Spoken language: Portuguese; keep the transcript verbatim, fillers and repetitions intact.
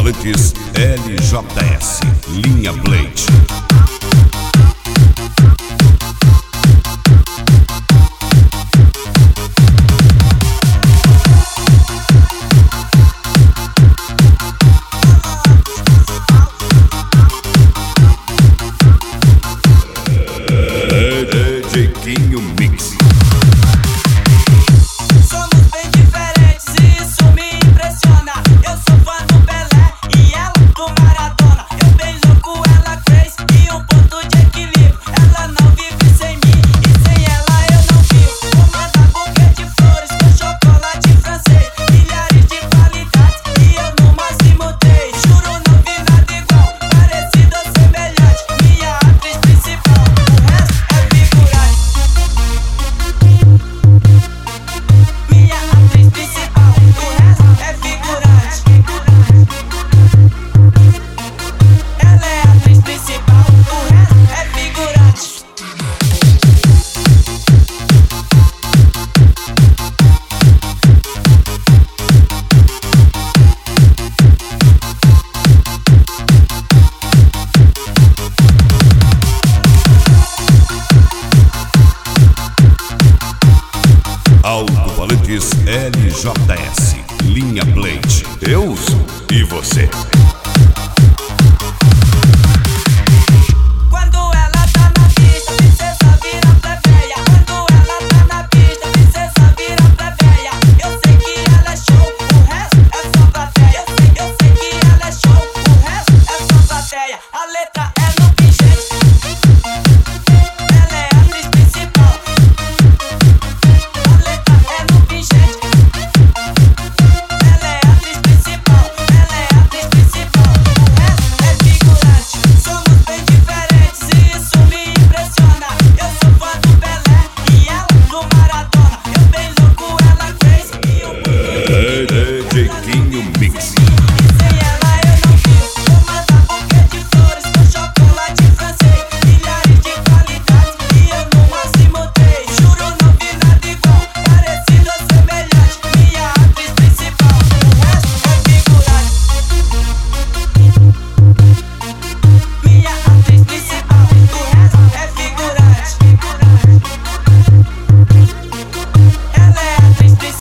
Alto-falantes L J S, linha Blade. D J Quinho Mix. Somos bem diferentes e isso me impressiona. Eu sou fã do Pelé e ela do Maradona. Eu bem louco, ela fez e um ponto de equilíbrio. Ela não vive sem mim e sem ela eu não vivo. Vou mandar buquê de flores com chocolate francês, milhares de qualidades e eu no máximo três. Juro, não vi nada igual, parecido ou semelhante. Minha atriz principal, o resto é figurante. Minha atriz principal, o resto é figurante. Ela é a atriz principal, o resto é figurante. Alto-falantes L J S, linha Blade. Eu uso e você?